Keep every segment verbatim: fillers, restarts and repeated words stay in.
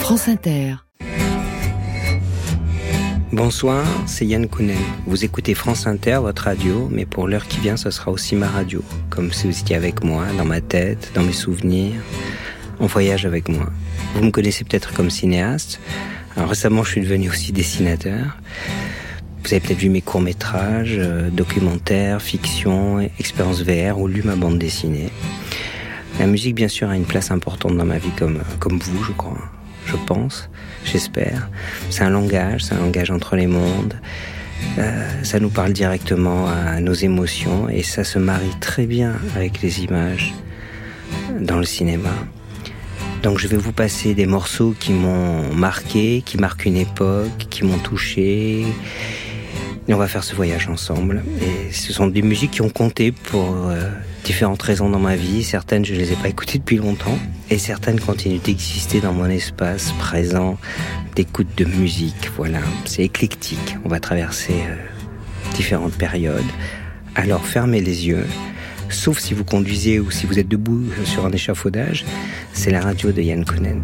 France Inter. Bonsoir, c'est Yann Kounen. Vous écoutez France Inter, votre radio, mais pour l'heure qui vient, ce sera aussi ma radio. Comme si vous étiez avec moi, dans ma tête, dans mes souvenirs. On voyage avec moi. Vous me connaissez peut-être comme cinéaste. Alors récemment, je suis devenu aussi dessinateur. Vous avez peut-être vu mes courts-métrages, euh, documentaires, fiction, expériences V R ou lu ma bande dessinée. La musique, bien sûr, a une place importante dans ma vie, comme, comme vous, je crois. Je pense, j'espère. C'est un langage, c'est un langage entre les mondes. Euh, ça nous parle directement à nos émotions et ça se marie très bien avec les images dans le cinéma. Donc je vais vous passer des morceaux qui m'ont marqué, qui marquent une époque, qui m'ont touché. Et on va faire ce voyage ensemble. Et ce sont des musiques qui ont compté pour euh, différentes raisons dans ma vie. Certaines, je ne les ai pas écoutées depuis longtemps. Et certaines continuent d'exister dans mon espace présent d'écoute de musique. Voilà, c'est éclectique. On va traverser euh, différentes périodes. Alors fermez les yeux. Sauf si vous conduisez ou si vous êtes debout sur un échafaudage. C'est la radio de Yann Kounen.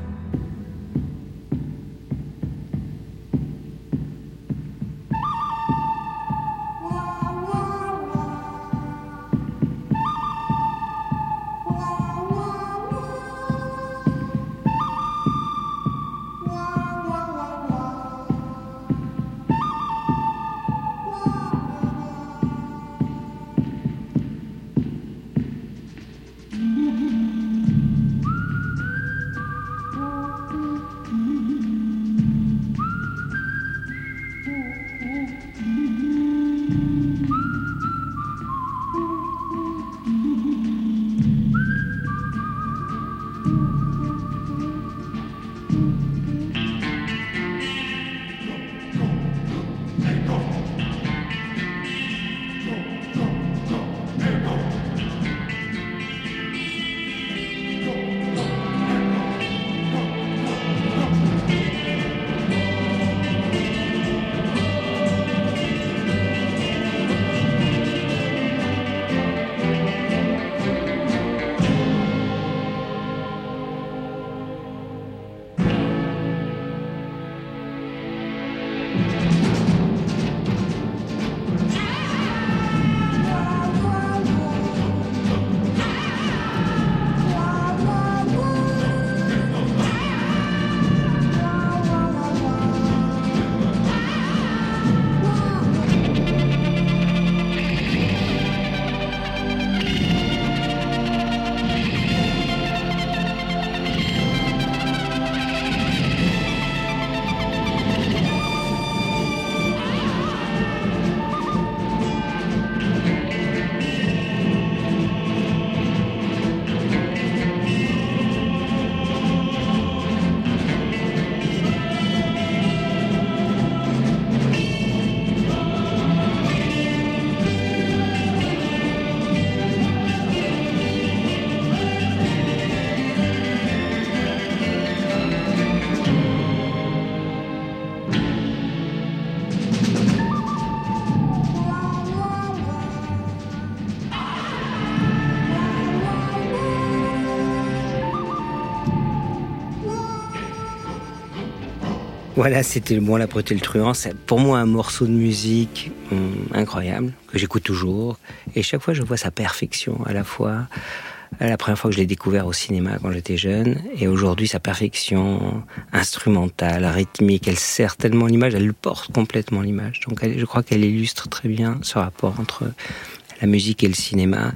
Voilà, c'était Le Bon, l'Âpre et le Truand. C'est pour moi un morceau de musique hum, incroyable, que j'écoute toujours. Et chaque fois, je vois sa perfection, à la fois la première fois que je l'ai découvert au cinéma quand j'étais jeune, et aujourd'hui, sa perfection instrumentale, rythmique. Elle sert tellement l'image, elle porte complètement l'image. Donc elle, je crois qu'elle illustre très bien ce rapport entre la musique et le cinéma.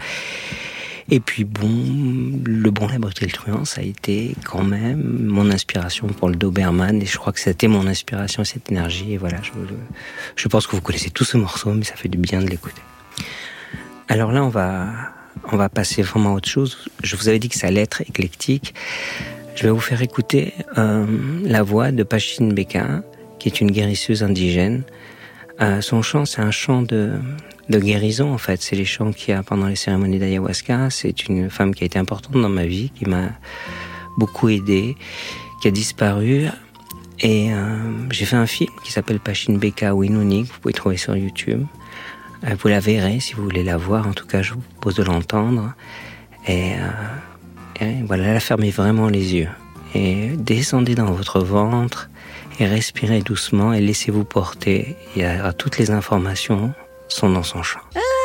Et puis bon, Le Bon, l'Âpre et le Truand, ça a été quand même mon inspiration pour le Doberman, et je crois que c'était mon inspiration, cette énergie, et voilà, je, je pense que vous connaissez tout ce morceau, mais ça fait du bien de l'écouter. Alors là, on va, on va passer vraiment à autre chose. Je vous avais dit que ça allait être éclectique. Je vais vous faire écouter euh, la voix de Pachine Beka, qui est une guérisseuse indigène. Euh, son chant, c'est un chant de... de guérison, en fait. C'est les chants qu'il y a pendant les cérémonies d'ayahuasca. C'est une femme qui a été importante dans ma vie, qui m'a beaucoup aidé, qui a disparu. Et euh, j'ai fait un film qui s'appelle Pachine Beka Winunik, vous pouvez trouver sur YouTube. Euh, vous la verrez si vous voulez la voir, en tout cas je vous propose de l'entendre. Et, euh, et voilà, elle a fermé vraiment les yeux. et descendez dans votre ventre et respirez doucement et laissez-vous porter. Et à, toutes les informations sont dans son champ.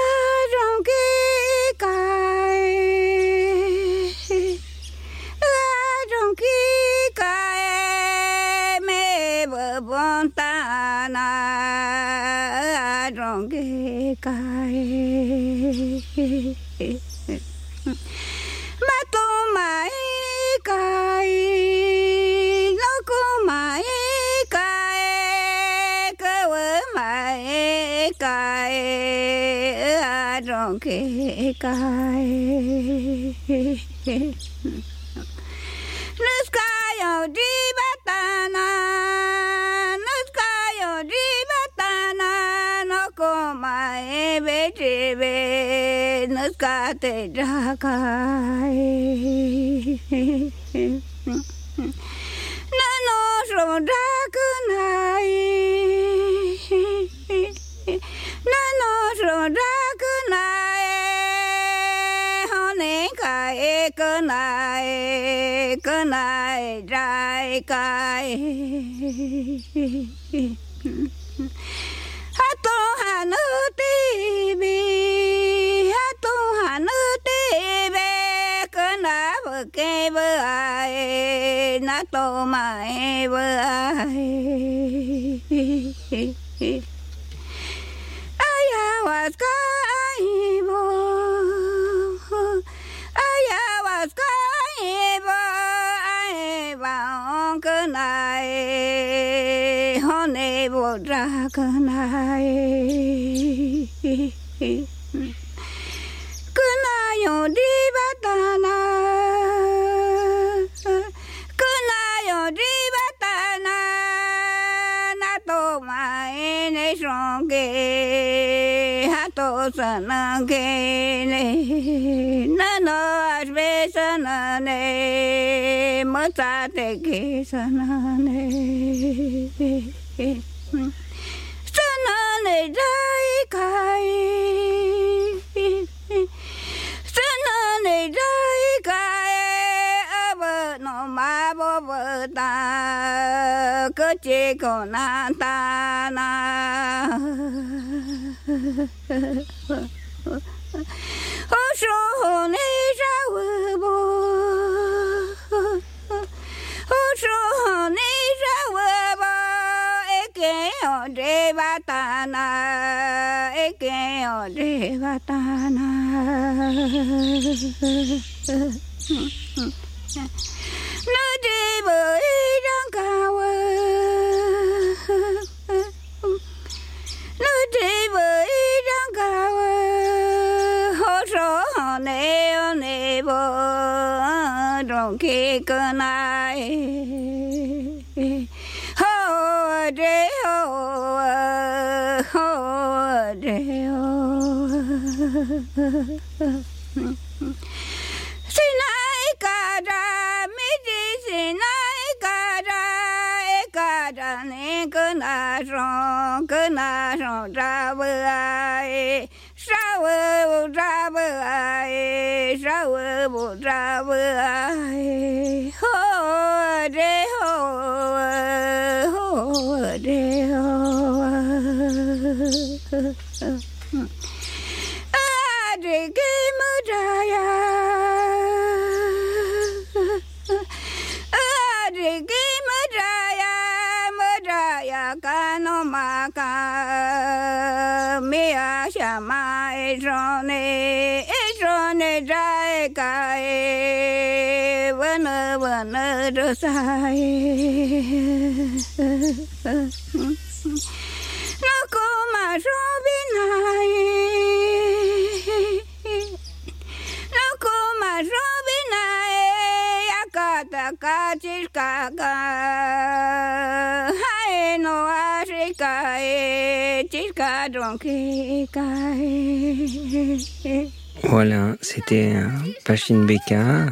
Voilà, c'était Pachine Beka.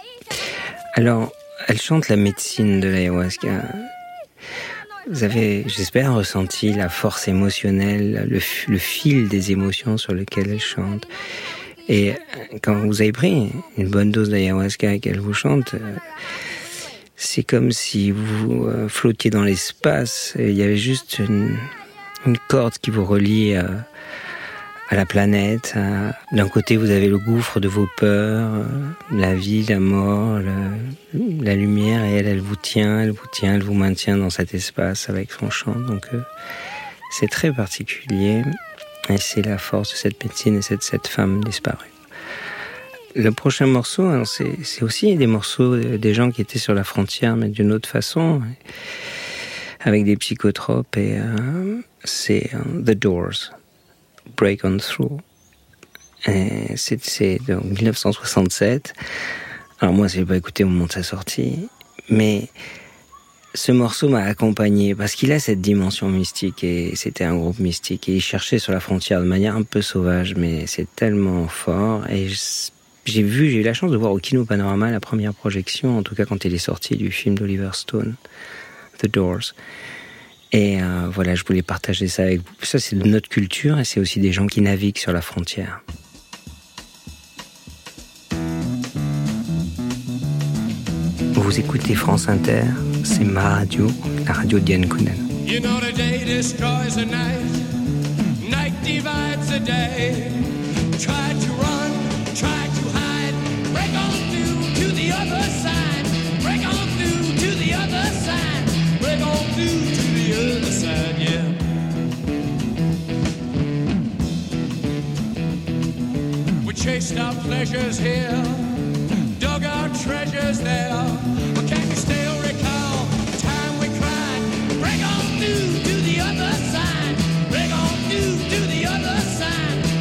Alors, elle chante la médecine de l'ayahuasca. Vous avez, j'espère, ressenti la force émotionnelle, le, le fil des émotions sur lequel elle chante. Et quand vous avez pris une bonne dose d'ayahuasca et qu'elle vous chante, c'est comme si vous euh, flottiez dans l'espace et il y avait juste une, une corde qui vous relie à, à la planète. À... D'un côté, vous avez le gouffre de vos peurs, euh, la vie, la mort, le, la lumière, et elle, elle vous tient, elle vous tient, elle vous maintient dans cet espace avec son chant. Donc, euh, c'est très particulier et c'est la force de cette médecine et de cette femme disparue. Le prochain morceau, alors c'est, c'est aussi des morceaux des gens qui étaient sur la frontière, mais d'une autre façon, avec des psychotropes, et euh, c'est uh, The Doors, Break On Through. Et c'est, c'est donc dix-neuf cent soixante-sept. Alors moi, je l'ai pas écouté au moment de sa sortie, mais ce morceau m'a accompagné parce qu'il a cette dimension mystique, et c'était un groupe mystique, et il cherchait sur la frontière de manière un peu sauvage, mais c'est tellement fort. Et je, J'ai vu, j'ai eu la chance de voir au Kino Panorama la première projection, en tout cas quand il est sorti, du film d'Oliver Stone, The Doors. Et euh, voilà, je voulais partager ça avec vous. Ça, c'est de notre culture, et c'est aussi des gens qui naviguent sur la frontière. Vous écoutez France Inter, c'est ma radio, la radio de Diane Kounen. You know the day destroys the night, night divides the day. Try to run, try to hide, break on through to the other side, break on through to the other side, break on through to the other side, yeah. We chased our pleasures here, dug our treasures there, but can you still recall the time we cried, break on through to the other side, break on through to the other side.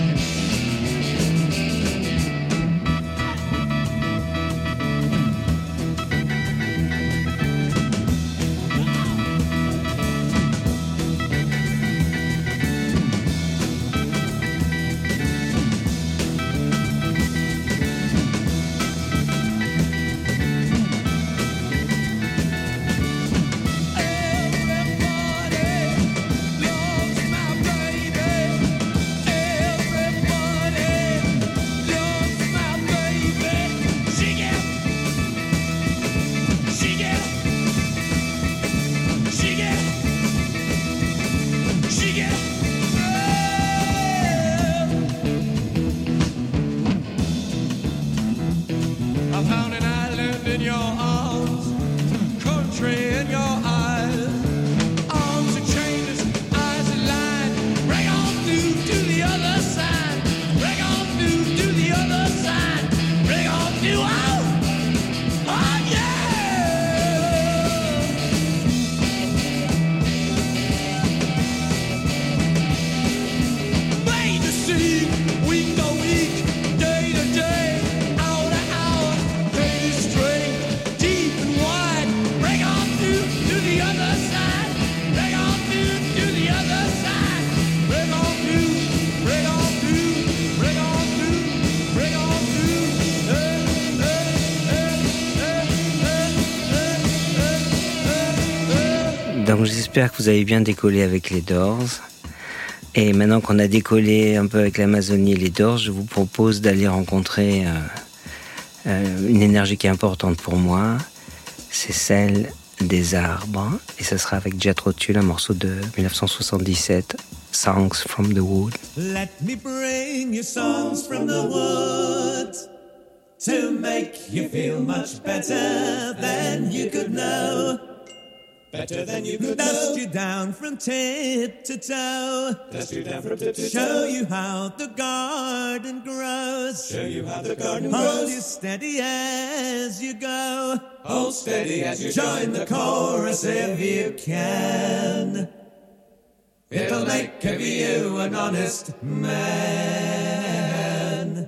Donc j'espère que vous avez bien décollé avec les Doors. Et maintenant qu'on a décollé un peu avec l'Amazonie et les Doors, je vous propose d'aller rencontrer euh, euh, une énergie qui est importante pour moi. C'est celle des arbres. Et ça sera avec Jethro Tull, un morceau de dix-neuf cent soixante-dix-sept, Songs from the Wood. Let me bring you songs from the woods to make you feel much better than you could know. Better than you could Dust know. You down from tip to toe. Dust you down from tip to toe. Show you how the garden grows. Show you how the garden Hold grows. Hold you steady as you go. Hold steady as you join the chorus if you can. It'll make of you an honest man.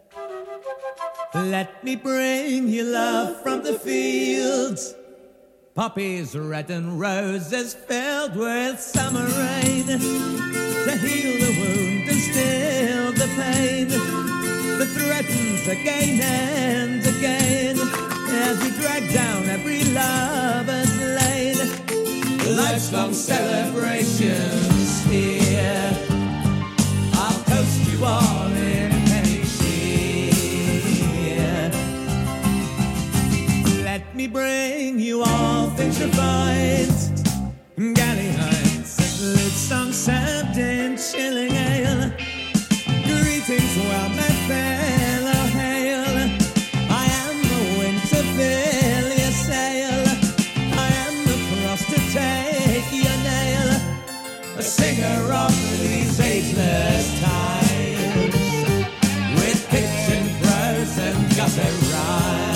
Let me bring you love from the fields. Poppies red and roses filled with summer rain to heal the wound and still the pain that threatens again and again as we drag down every lover's lane. Lifelong celebrations here. I'll toast you all in any cheer. Let me me bring you all things refined. Galley heights, lit song served in chilling ale. Greetings, well met fellow, hail. I am the wind to fill your sail. I am the cross to take your nail. A singer of these ageless times, with pitch and prose and gusset rhymes.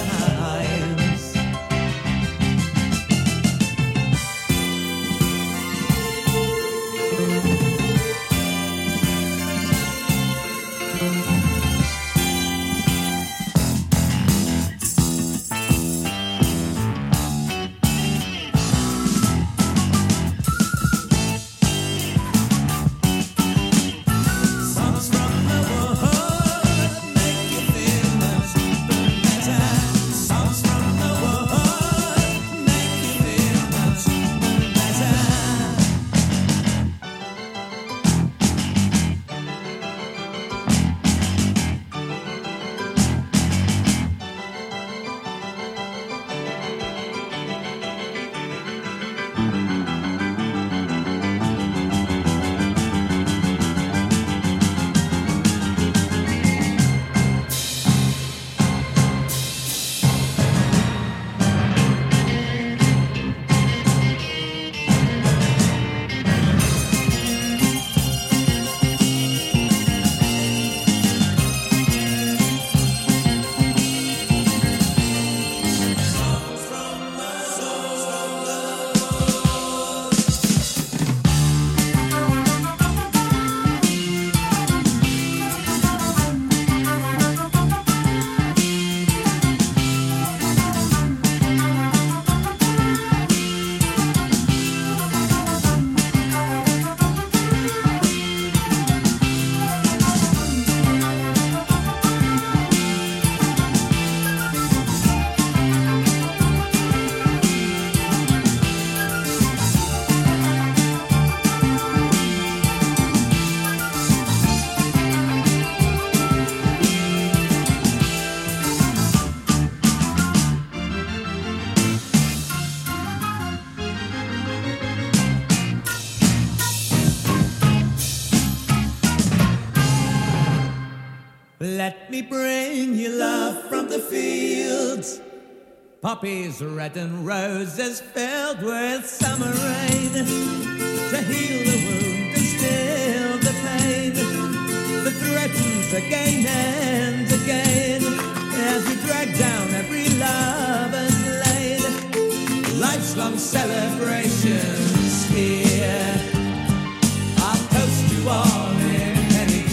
Let me bring you love from the fields, poppies red and roses filled with summer rain, to heal the wound and still the pain that threatens again and again as we drag down every lover's lane. Life's long celebrations here, I'll toast you all in any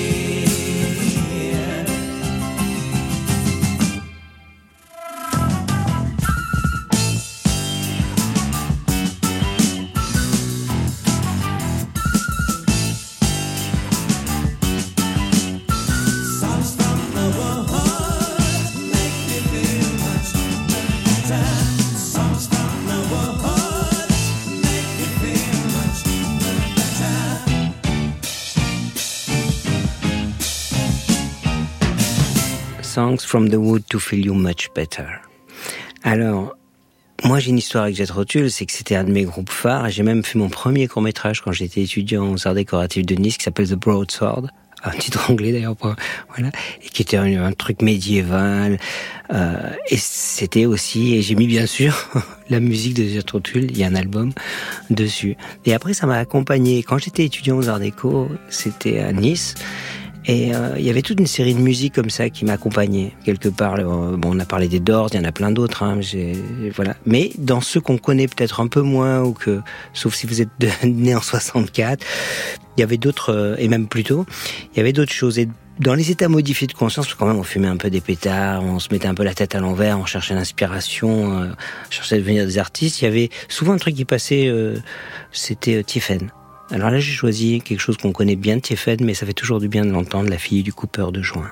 Songs from the Wood to Feel You Much Better. Alors, moi j'ai une histoire avec Jet Rotul, c'est que c'était un de mes groupes phares, et j'ai même fait mon premier court-métrage quand j'étais étudiant aux Arts Décoratifs de Nice, qui s'appelle The Broadsword, un titre anglais d'ailleurs, voilà, et qui était un, un truc médiéval, euh, et c'était aussi, et j'ai mis bien sûr la musique de Jet Rotul, il y a un album dessus. Et après ça m'a accompagné, quand j'étais étudiant aux Arts Déco, c'était à Nice, et euh, il y avait toute une série de musiques comme ça qui m'accompagnaient quelque part. Euh, bon, on a parlé des Doors, il y en a plein d'autres, hein, j'ai, voilà. Mais dans ceux qu'on connaît peut-être un peu moins, ou que, sauf si vous êtes de, né en soixante-quatre, il y avait d'autres, euh, et même plus tôt, il y avait d'autres choses. Et dans les états modifiés de conscience, parce que quand même on fumait un peu des pétards, on se mettait un peu la tête à l'envers, on cherchait l'inspiration, euh, on cherchait à devenir des artistes, il y avait souvent un truc qui passait, euh, c'était euh, Tiffen. Alors là, j'ai choisi quelque chose qu'on connaît bien de Tiffen, mais ça fait toujours du bien de l'entendre, La fille du coupeur de joint.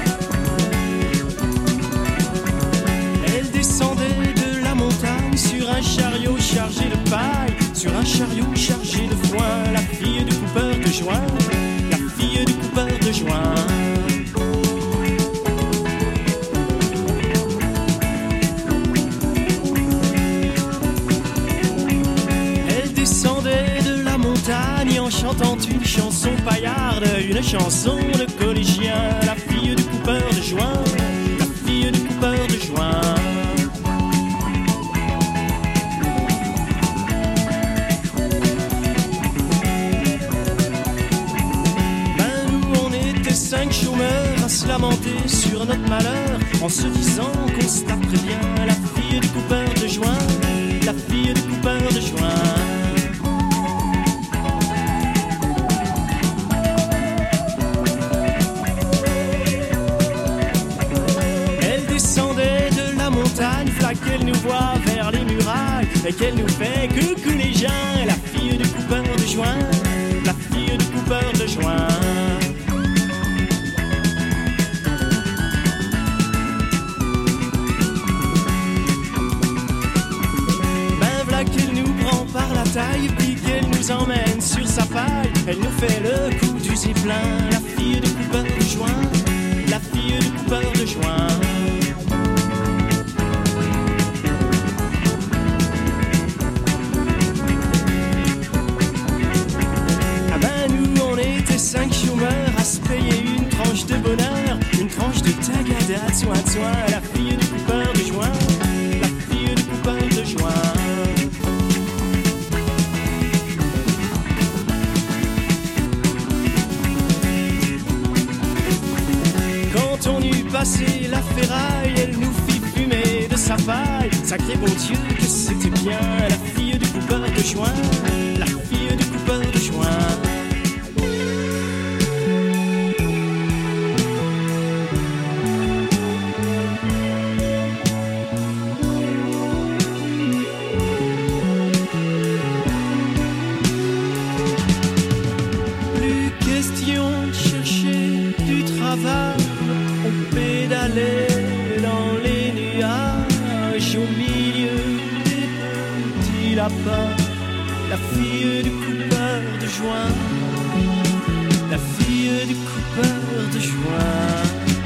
Elle descendait de la montagne sur un sur un chariot chargé de foin, la fille du coupeur de joint, la fille du coupeur de joint. Elle descendait de la montagne en chantant une chanson paillarde, une chanson de collégien, la fille du coupeur de joint, la fille du coupeur de joint. Cinq chômeurs à se lamenter sur notre malheur, en se disant qu'on se taperait bien la fille du coupeur de joint, la fille du coupeur de joint. Elle descendait de la montagne, là qu'elle nous voit vers les murailles, et qu'elle nous fait coucou les gens, la fille du coupeur de joint, la fille du coupeur de joint. Puis qu'elle nous emmène sur sa paille, elle nous fait le coup du zeppelin, la fille du coupeur de joint, la fille du coupeur de joint. Ah ben nous on était cinq chômeurs à se payer une tranche de bonheur, une tranche de tagada, soin de soin, la fille du coupeur de joint, la fille du coupeur de joint. On eut passé la ferraille, elle nous fit fumer de sa paille. Sacré bon Dieu que c'était bien, la fille du coupeur de joint, la fille du coupeur de joint. Plus question de chercher du travail, on pédalait dans les nuages au milieu des petits lapins. La fille du coupeur de joint, la fille du coupeur de joint.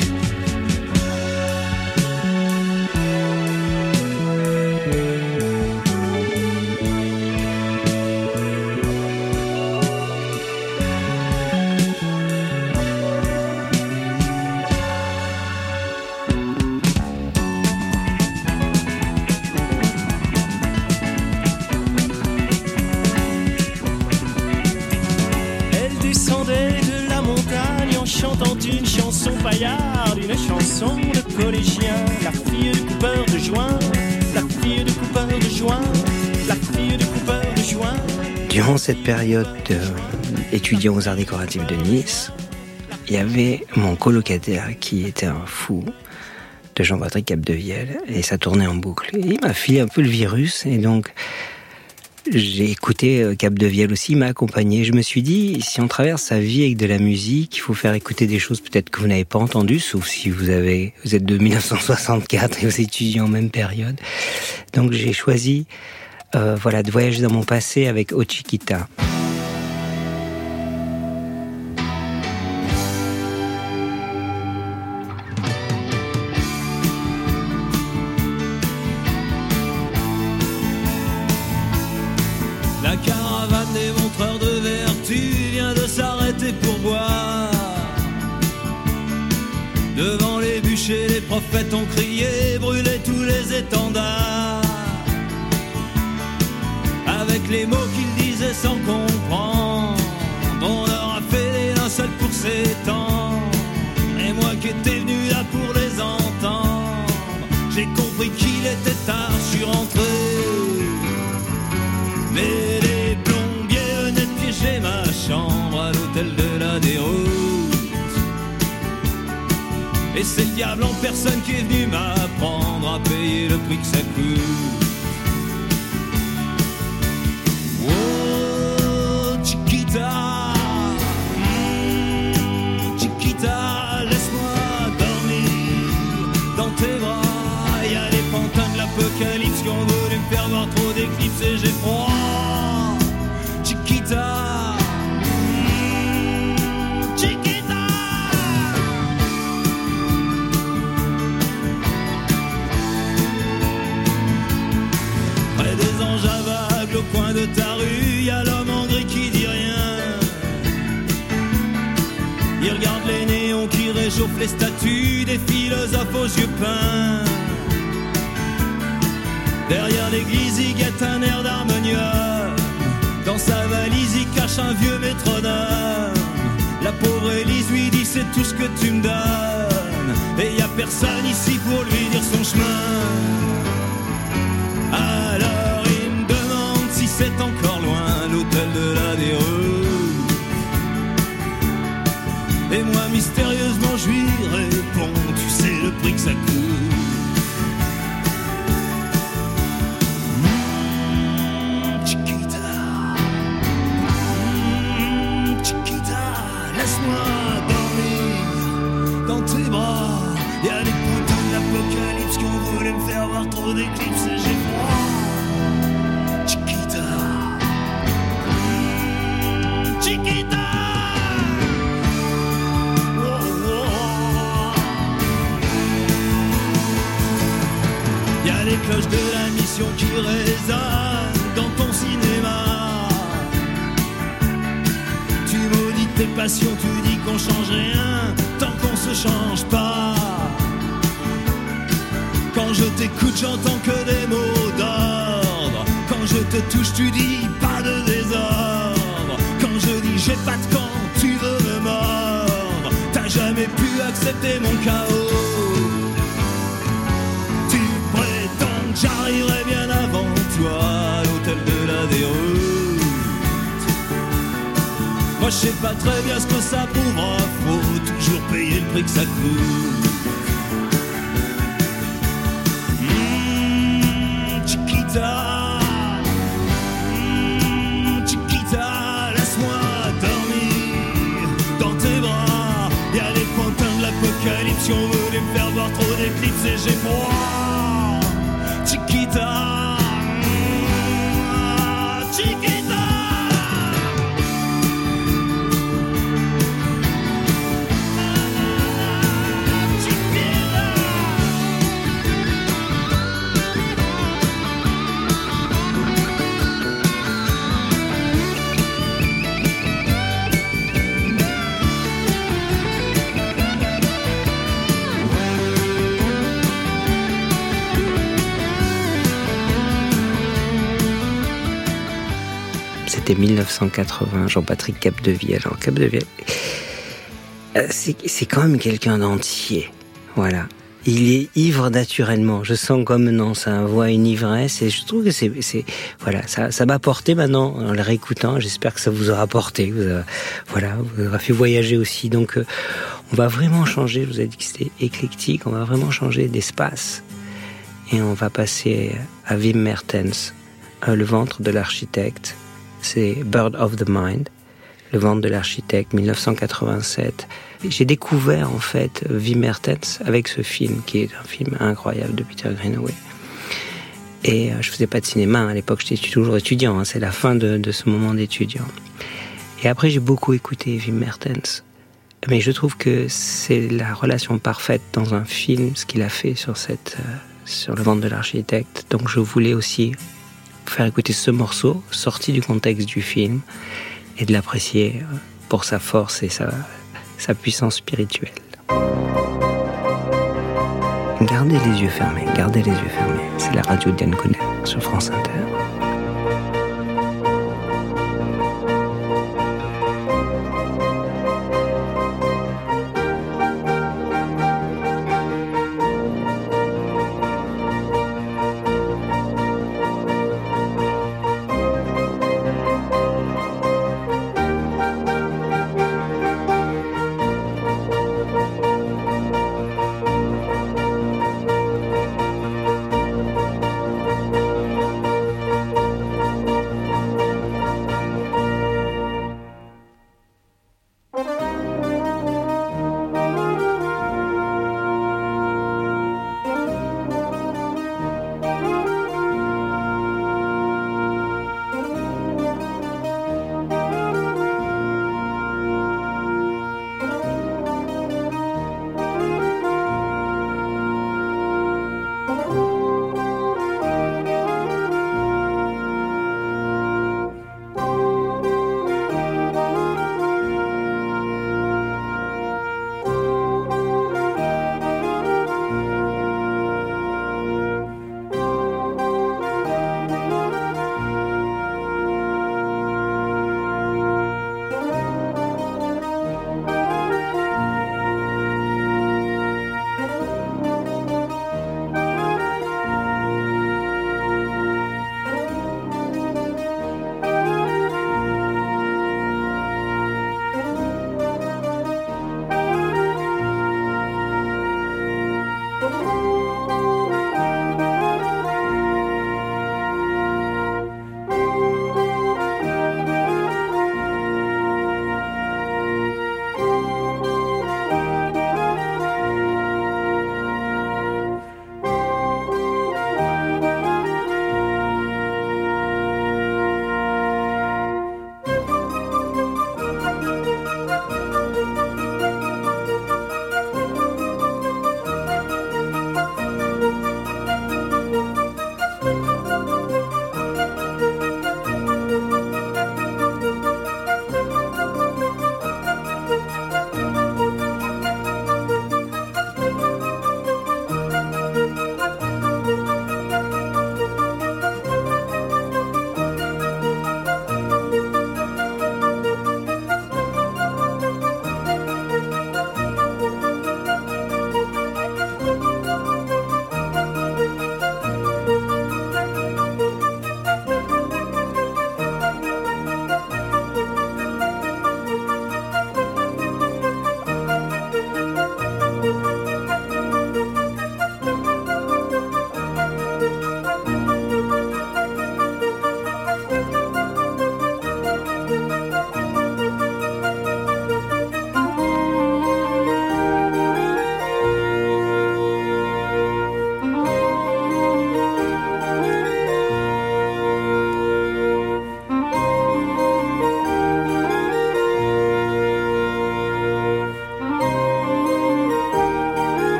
Une chanson paillarde, une chanson de collégien, la fille du coupeur de joint, la fille du coupeur de joint, la fille du coupeur de joint. Durant cette période euh, étudiant aux arts décoratifs de Nice, il y avait mon colocataire qui était un fou de Jean-Patrick Capdevielle et ça tournait en boucle. Et il m'a filé un peu le virus et donc j'ai écouté Capdevielle aussi, il m'a accompagné. Je me suis dit, si on traverse sa vie avec de la musique, il faut faire écouter des choses peut-être que vous n'avez pas entendues, sauf si vous avez, vous êtes de dix-neuf cent soixante-quatre et vous étudiez en même période. Donc j'ai choisi, euh, voilà, de voyager dans mon passé avec O Chiquita. La caravane des montreurs de vertu vient de s'arrêter pour boire. Devant les bûchers, les prophètes ont crié, brûlé tous les étendards. Avec les mots qu'ils disaient sans comprendre, on leur a fait des linceuls pour s'étendre. Et moi qui étais venu là pour les entendre, j'ai compris qu'il était tard, je suis rentré. Mais les plombiers venaient de piéger ma chambre à l'hôtel de la Déroute. Et c'est le diable en personne qui est venu m'apprendre à payer le prix que ça coûte. Oh, Chiquita, mmh, Chiquita, laisse-moi dormir dans tes bras. Y'a les pantins de l'apocalypse qui ont voulu me faire voir trop d'éclipses et j'ai froid. coin de ta rue, y a l'homme en gris qui dit rien. Il regarde les néons qui réchauffent les statues des philosophes aux yeux peints. Derrière l'église, il guette un air d'harmonium. Dans sa valise, il cache un vieux métronome. La pauvre Élise lui dit c'est tout ce que tu me donnes. Et y a personne ici pour lui dire son chemin. Alors il me demande si c'est encore loin l'hôtel de la Déroute. Et moi mystérieusement je lui réponds, tu sais le prix que ça coûte. Mmh, Chiquita, mmh, Chiquita, laisse-moi dormir dans tes bras. Y'a des putains de l'apocalypse qui ont voulu me faire voir trop d'éclipses et j'ai froid. Chiquita, mmh, Chiquita. Y'a les cloches de la mission qui résonnent dans ton cinéma. Tu maudis tes passions, tu dis qu'on change rien tant qu'on se change pas. Quand je t'écoute, j'entends que des mots d'ordre. Quand je te touche, tu dis pas de désordre. Quand je dis j'ai pas de camp, tu veux me mordre. T'as jamais pu accepter mon chaos. J'arriverai bien avant toi à l'hôtel de la Déroute. Moi je sais pas très bien ce que ça prouvera. Faut toujours payer le prix que ça coûte. Mmh, Chiquita, mmh, Chiquita, laisse-moi dormir dans tes bras. Y'a les pantins de l'apocalypse qui ont voulu me faire voir trop d'éclipses et j'ai froid. Chiquita, Chiquita. C'était dix-neuf cent quatre-vingts, Jean-Patrick Capdevielle. Alors Capdevielle, c'est, c'est quand même quelqu'un d'entier. Voilà. Il est ivre naturellement. Je sens comme dans sa voix une ivresse et je trouve que c'est, c'est voilà, ça, ça m'a porté maintenant en le réécoutant. J'espère que ça vous aura porté, vous a, voilà, vous aura fait voyager aussi. Donc, euh, on va vraiment changer. Je vous ai dit que c'était éclectique. On va vraiment changer d'espace et on va passer à Wim Mertens, euh, le ventre de l'architecte. C'est Bird of the Mind, le ventre de l'architecte, dix-neuf cent quatre-vingt-sept. J'ai découvert en fait Wim Mertens avec ce film, qui est un film incroyable de Peter Greenaway. Et euh, je faisais pas de cinéma à l'époque, j'étais toujours étudiant. Hein, c'est la fin de, de ce moment d'étudiant. Et après, j'ai beaucoup écouté Wim Mertens. Mais je trouve que c'est la relation parfaite dans un film, ce qu'il a fait sur cette, euh, sur le ventre de l'architecte. Donc, je voulais aussi faire écouter ce morceau, sorti du contexte du film, et de l'apprécier pour sa force et sa, sa puissance spirituelle. Gardez les yeux fermés, gardez les yeux fermés. C'est la radio d'Yann Kounen sur France Inter.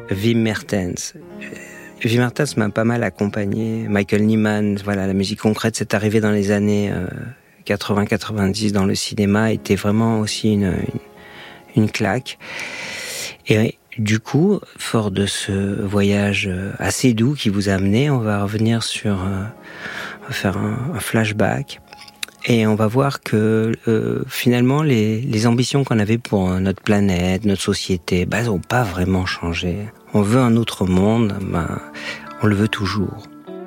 Wim Mertens. Wim Mertens m'a pas mal accompagné. Michael Nyman, voilà, la musique concrète, c'est arrivé dans les années euh, quatre-vingts quatre-vingt-dix dans le cinéma, était vraiment aussi une, une, une claque. Et du coup, fort de ce voyage assez doux qui vous a amené, on va revenir sur, euh, on va faire un, un flashback. Et on va voir que euh, finalement, les, les ambitions qu'on avait pour notre planète, notre société, bah, n'ont pas vraiment changé. On veut un autre monde, bah, on le veut toujours.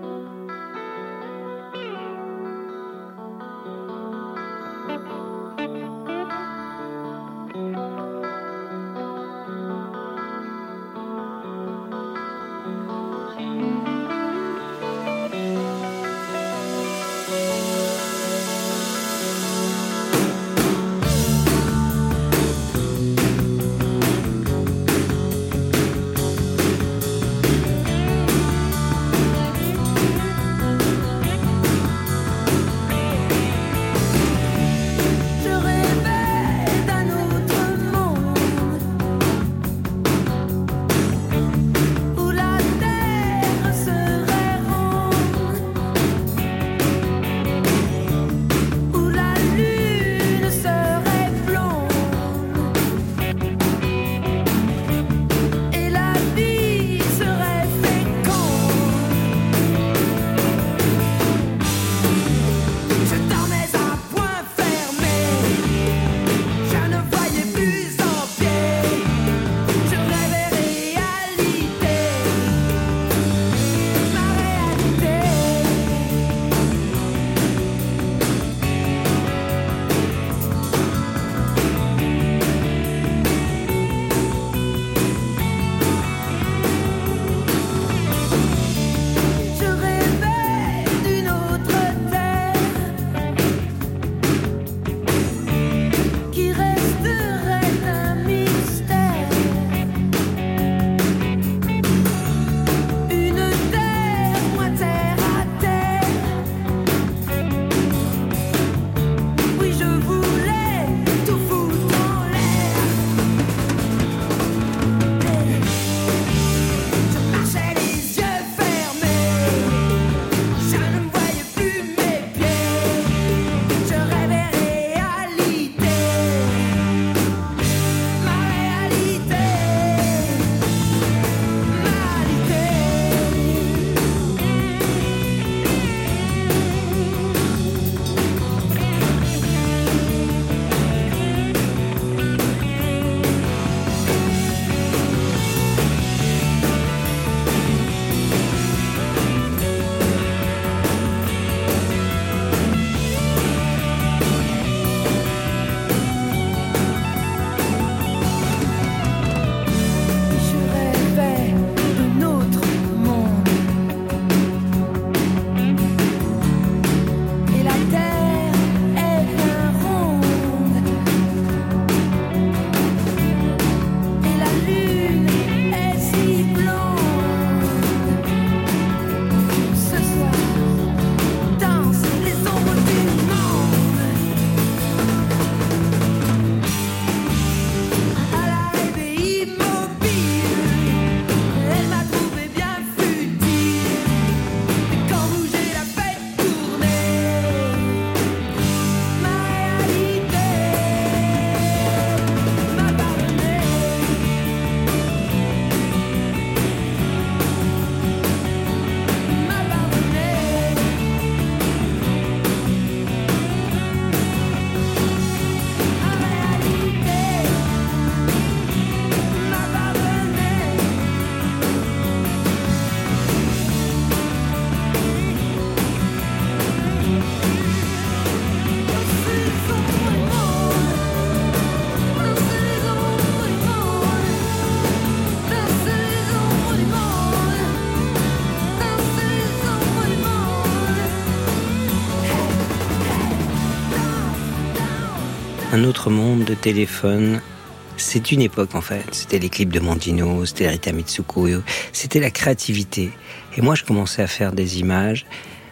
Un autre monde de téléphone. C'est une époque en fait. C'était les clips de Mondino, c'était Rita Mitsuko, c'était la créativité. Et moi je commençais à faire des images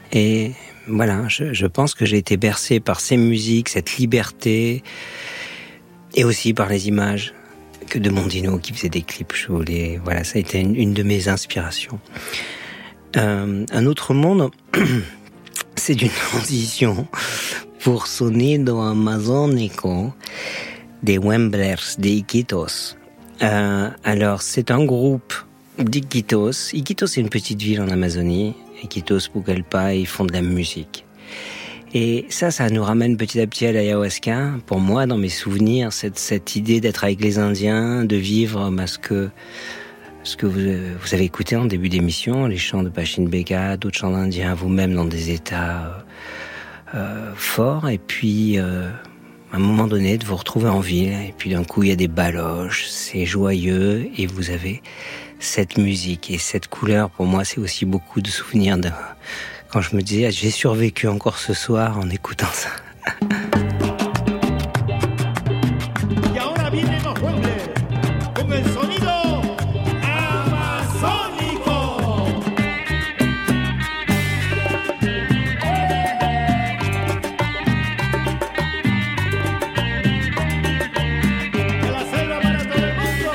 et voilà, je, je pense que j'ai été bercé par ces musiques, cette liberté et aussi par les images que de Mondino qui faisait des clips. Je voulais, voilà, ça a été une, une de mes inspirations. Euh, un autre monde, c'est d'une transition pour Sonido Amazónico des Wemblers, des Iquitos. Euh, alors, c'est un groupe d'Iquitos. Iquitos, c'est une petite ville en Amazonie. Iquitos, Pucallpa, ils font de la musique. Et ça, ça nous ramène petit à petit à l'ayahuasca. Pour moi, dans mes souvenirs, cette, cette idée d'être avec les Indiens, de vivre bah, ce que, ce que vous, vous avez écouté en début d'émission, les chants de Pachin Beka, d'autres chants d'Indiens, vous-même dans des états euh, forts. Et puis, euh, à un moment donné, de vous retrouver en ville. Et puis d'un coup, il y a des baloches, c'est joyeux. Et vous avez cette musique et cette couleur. Pour moi, c'est aussi beaucoup de souvenirs de... Quand je me disais, j'ai survécu encore ce soir en écoutant ça. Y ahora vienen los Wemblers con el sonido amazónico. De la selva para todo el mundo.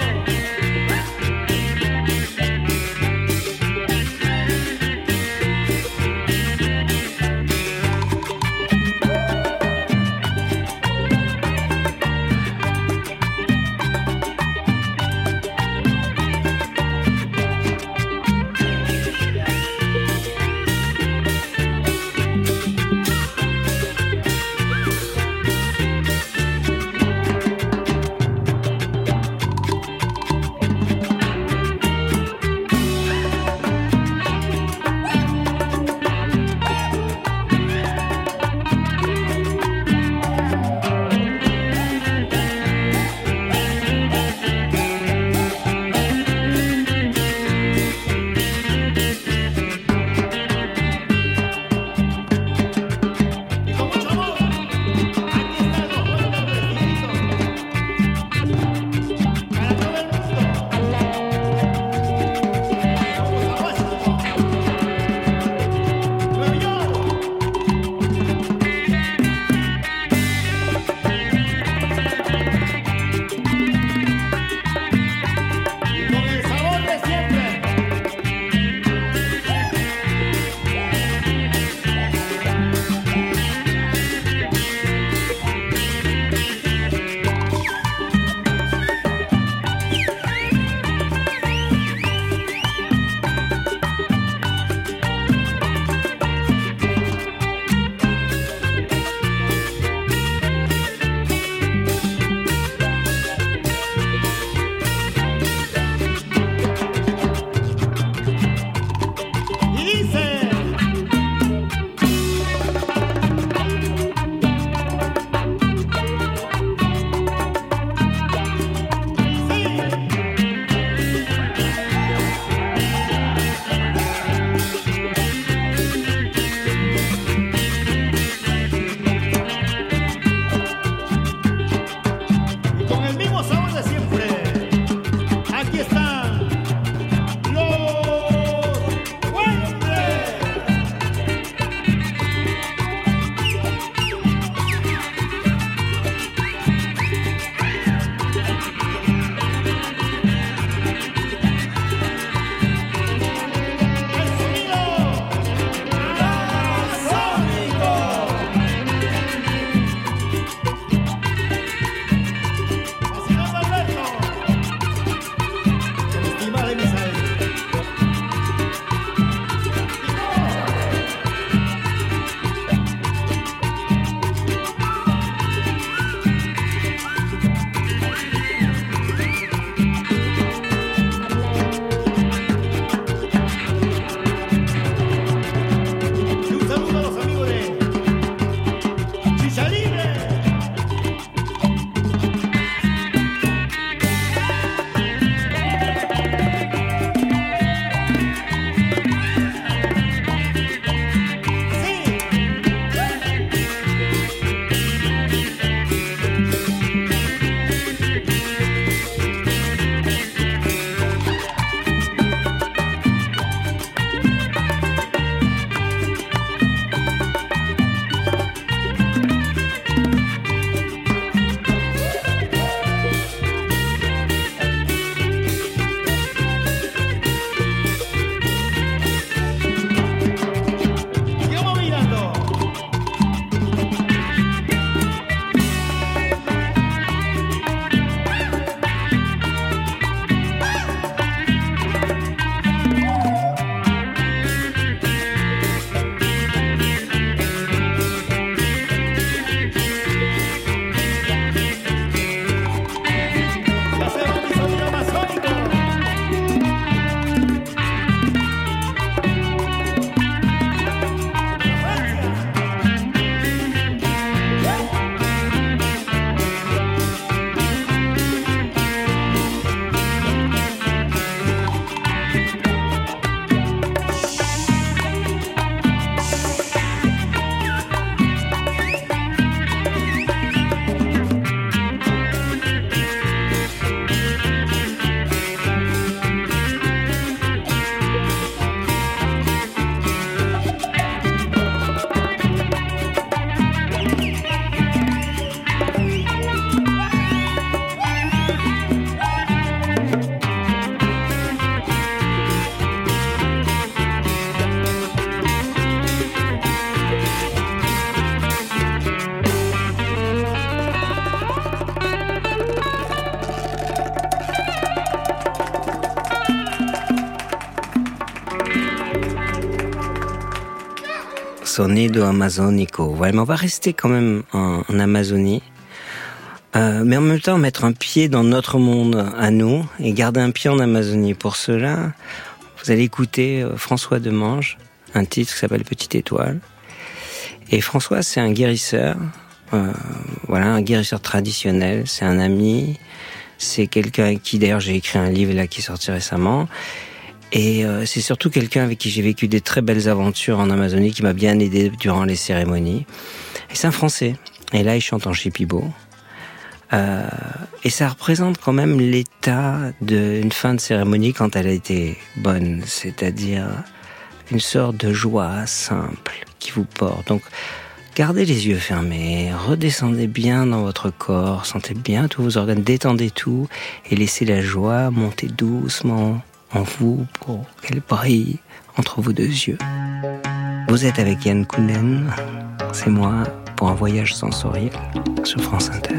Sonido amazonico. Ouais, mais on va rester quand même en, en Amazonie. Euh, mais en même temps, mettre un pied dans notre monde à nous et garder un pied en Amazonie. Pour cela, vous allez écouter euh, François Demange, un titre qui s'appelle Petite Étoile. Et François, c'est un guérisseur, euh, voilà, un guérisseur traditionnel. C'est un ami, c'est quelqu'un avec qui, d'ailleurs, j'ai écrit un livre là qui est sorti récemment. Et euh, c'est surtout quelqu'un avec qui j'ai vécu des très belles aventures en Amazonie, qui m'a bien aidé durant les cérémonies. Et c'est un Français. Et là, il chante en shipibo. Euh, et ça représente quand même l'état d'une fin de cérémonie quand elle a été bonne. C'est-à-dire une sorte de joie simple qui vous porte. Donc, gardez les yeux fermés, redescendez bien dans votre corps, sentez bien tous vos organes, détendez tout et laissez la joie monter doucement en vous pour qu'elle brille entre vos deux yeux. Vous êtes avec Yann Kounen, c'est moi, pour un voyage sensoriel sur France Inter.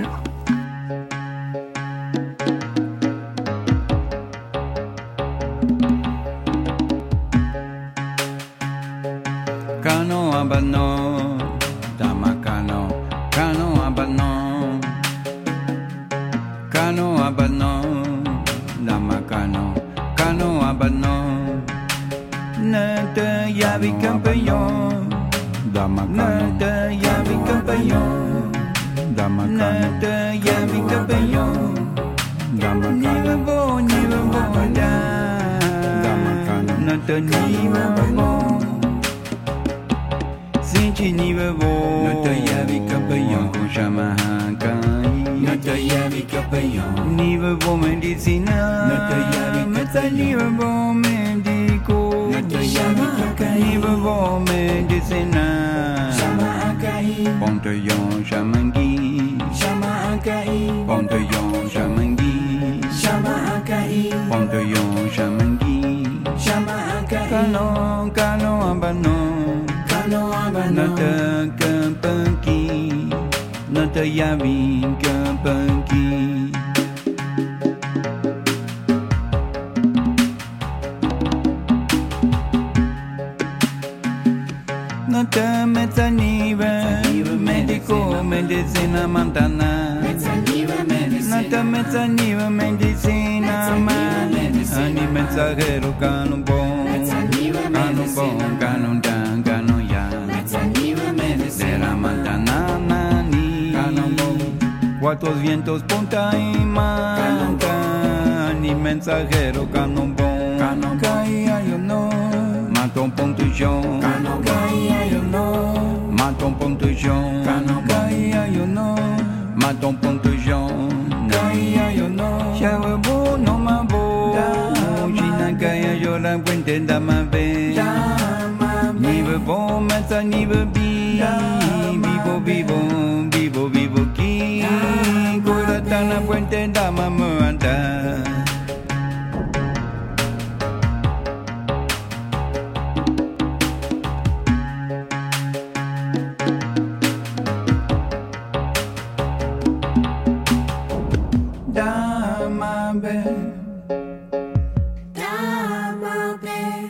Kano abano, damakano, kano abano, kano abano, damakano, kano abano, nete yavi campeón, damakano, nete yavi campeón, damakano, nete yavi campeón, damakano, ni bebo ni bebo da, damakano, nete ni bebo. Sinchi ni bebo, no te yavi capellón con chamahankai. No te yavi capellón, ni bebo medicina. No te yavi meta ni bebo médico. No te yavi cacaí, ni bebo medicina. Chamahankai, ponte yo chamangui. Chamahankai, ponte yo chamangui. Chamahankai, ponte yo chamangui. Chamahankai, kano kano abano. Nata kepengki, nata yavi kepengki. Nata mezzanive, medico, medicina montana. Nata mezzanive, medicina man. Ani mensajero canon bon, canon bon, canon dan, canon ya. De la mantana nani, cuatro vientos punta y manta, ni mensajero canombón, caía yo no, matón puntullón, caía yo no, matón puntullón, caía yo no, matón puntullón, caía yo no, ya huevo no me voy, china caía yo la puente dama ve. Ni bebo meta ni bebi, vivo vivo vivo vivo aquí, curata la fuente dama me anda. Dama be, dama be.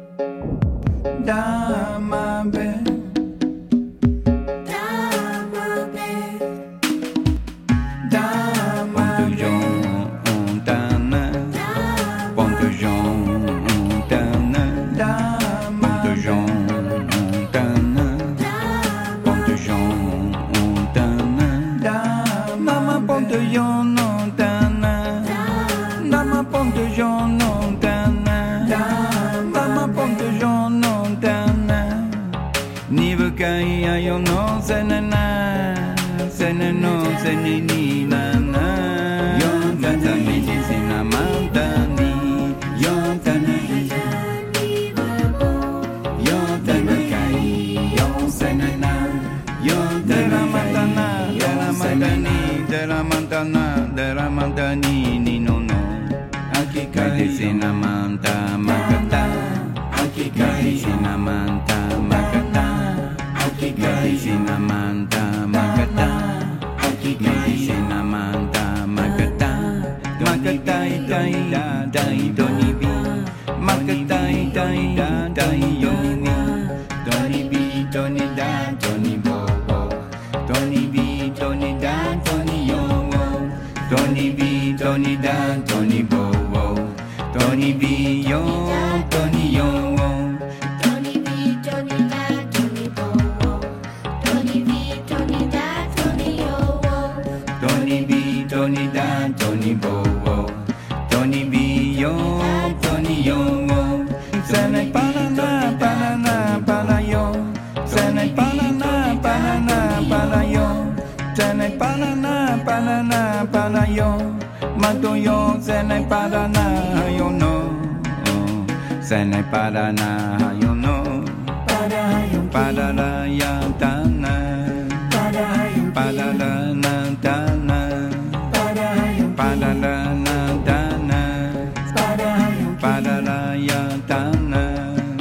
Dama be, dama be, dama Pontujón, Pontujón, Kaya yo no se nana, se no se ni ni nana. Yo tata medicina mantani, yo tana yo tana kai, yo se nana, yo de la mantana, de la mantani, de la mantana, de la mantani ni no no. Aquí medicina manta makata, aquí medicina manta makata. Medicina manta makata, medicina manta makata, makata itai da dai doni bi, makata itai da dai yoni, doni bi doni. B, yo, Tony, yo, oh. Tony B, Tony Da, Tony Bo, oh. Tony B, Tony Da, Tony yo, oh. Tony B, Tony Da, Tony Bo, oh. Tony B, yo, Tony yo, oh. Senai banana, banana, banayo. Senai banana, banana, banayo. Senai banana, banana, banayo. Mato yo, senai banana, yo no. Senai banana, yo no. Padala ya dana. Padala na dana. Padala na dana. Padala ya dana.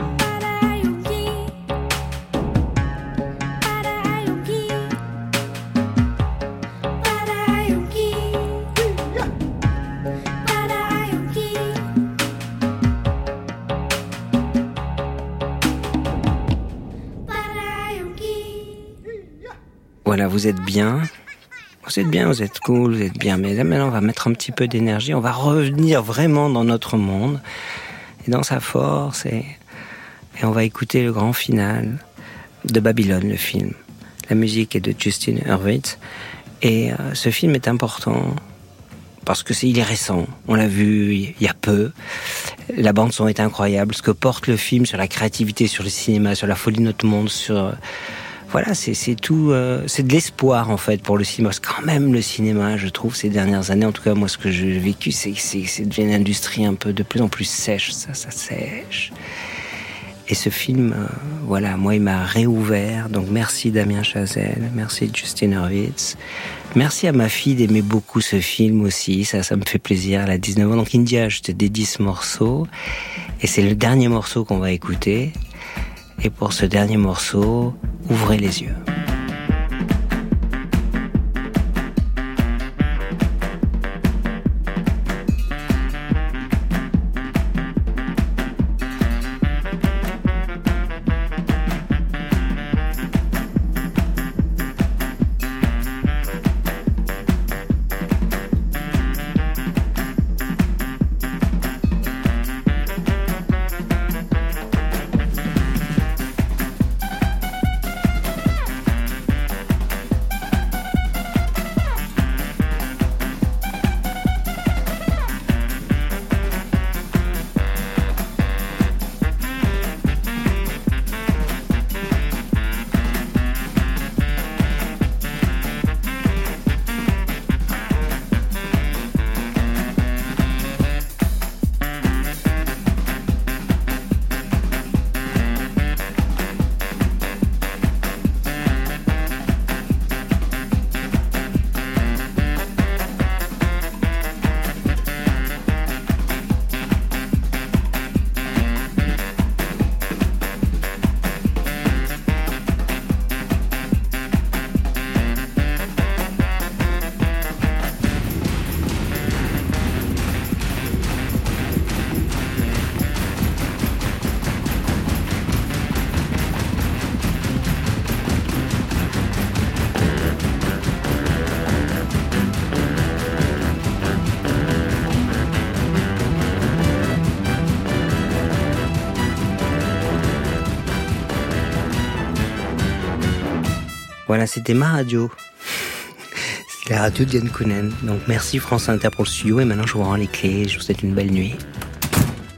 Voilà, vous êtes bien, vous êtes bien, vous êtes cool, vous êtes bien, mais là maintenant on va mettre un petit peu d'énergie, on va revenir vraiment dans notre monde, et dans sa force, et, et on va écouter le grand final de Babylone, le film. La musique est de Justin Hurwitz, et euh, ce film est important, parce que c'est, il est récent, on l'a vu il y a peu, la bande-son est incroyable, ce que porte le film sur la créativité, sur le cinéma, sur la folie de notre monde, sur... Voilà, c'est, c'est tout, euh, c'est de l'espoir en fait pour le cinéma. Parce que quand même le cinéma, je trouve, ces dernières années, en tout cas moi ce que j'ai vécu, c'est que c'est, c'est devenu une industrie un peu de plus en plus sèche, ça, ça sèche. Et ce film, euh, voilà, moi il m'a réouvert. Donc merci Damien Chazelle, merci Justin Hurwitz, merci à ma fille d'aimer beaucoup ce film aussi. Ça, ça me fait plaisir. Elle a dix-neuf ans, donc India, je te dédie ce morceau. Et c'est le dernier morceau qu'on va écouter. Et pour ce dernier morceau, ouvrez les yeux. Voilà, c'était ma radio. C'est la radio de Yann Kounen. Donc merci France Inter pour le studio. Et maintenant, je vous rends les clés. Je vous souhaite une belle nuit.